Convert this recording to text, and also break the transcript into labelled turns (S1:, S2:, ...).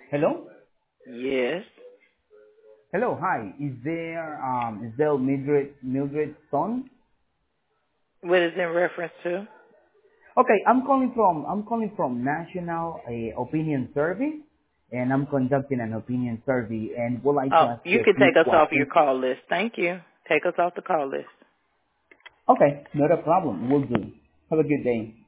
S1: Hello?
S2: Yes.
S1: Hello, hi. Is there Mildred Stone?
S2: What is in reference to?
S1: Okay, I'm calling from National Opinion Survey, and I'm conducting an opinion survey and would like to
S2: Oh,
S1: ask
S2: you
S1: you a
S2: can
S1: few
S2: take us off your
S1: questions.
S2: call list. Thank you. Take us off the call list.
S1: Okay, not a problem. We'll do. Have a good day.